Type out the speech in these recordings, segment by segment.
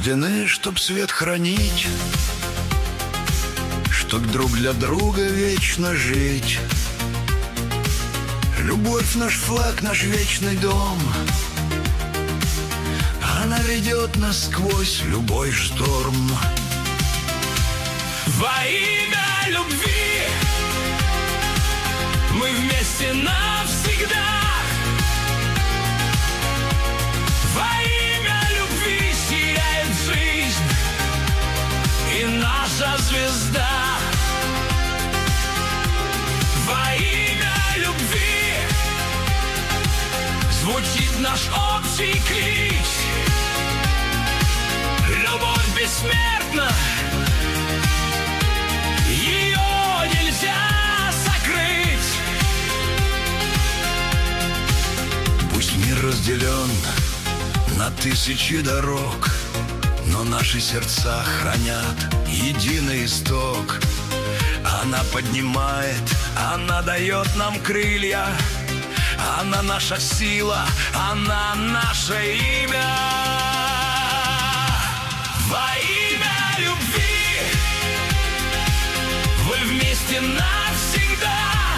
рождены, чтоб свет хранить, чтоб друг для друга вечно жить. Любовь наш флаг, наш вечный дом. Она ведет нас сквозь любой шторм. Во имя любви мы вместе навсегда. Во имя любви сияет жизнь и наша звезда. Во имя любви звучит наш общий клич. Любовь бессмертна, ее нельзя сокрыть. Пусть мир разделен на тысячи дорог, но наши сердца хранят единый исток. Она поднимает, она дает нам крылья. Она наша сила, она наше имя. Во имя любви вы вместе навсегда.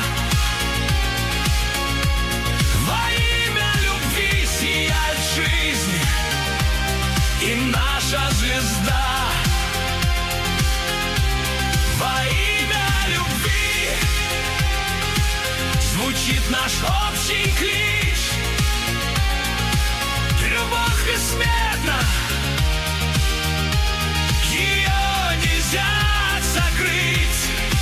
Во имя любви сияет жизнь и наша звезда. Во имя любви звучит наш общий клич. Любовь бессмертна, ее нельзя сокрыть.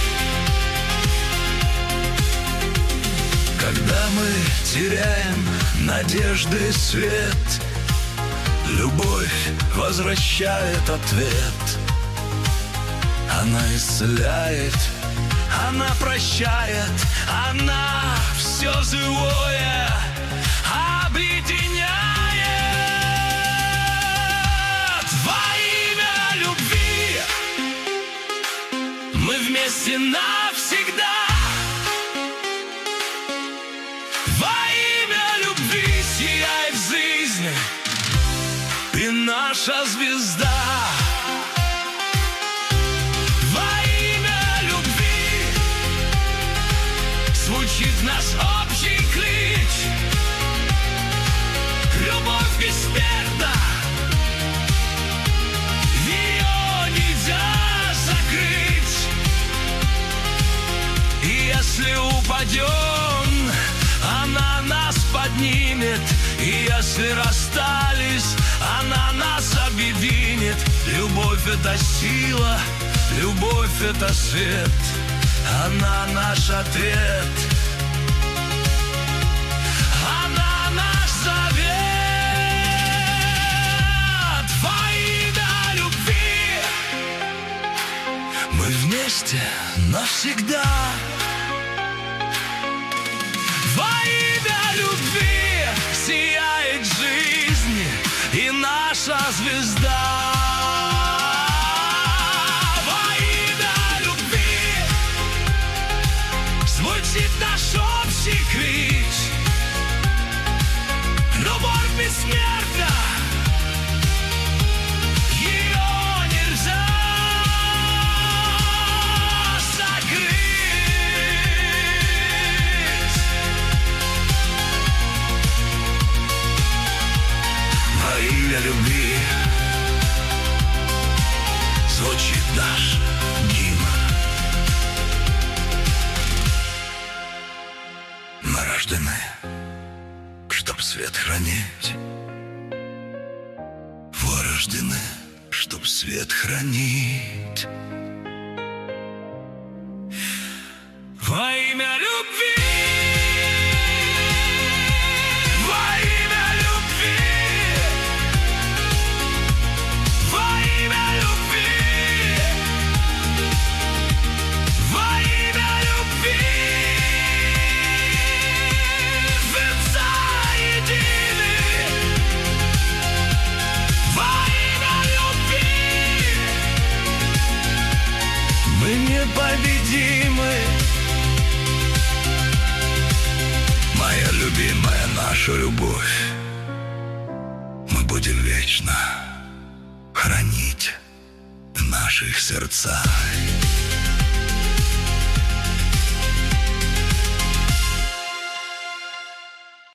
Когда мы теряем надежды свет, любовь возвращает ответ. Она исцеляет, она прощает, она все живое объединяет. Во имя любви мы вместе навсегда. Во имя любви сияет жизнь и наша звезда. Звучит наш общий клич. Любовь бессмертна, ее нельзя закрыть. И если упадем, она нас поднимет. И если расстались, она нас объединит. Любовь — это сила, любовь — это свет. Она наш ответ, она наш завет. Во имя любви мы вместе навсегда. Во имя любви сияет жизнь и наша звезда. Звучит наш общий клич. Любовь бессмертна, ее нельзя закрыть. Во имя любви звучит наш гимн. Мы рождены, чтоб свет хранить. Вы рождены, чтоб свет хранить. Во имя любви, во имя любви, во имя любви, во имя любви. Мы непобедимы. Моя любимая, наша любовь, мы будем вечно хранить в наших сердцах.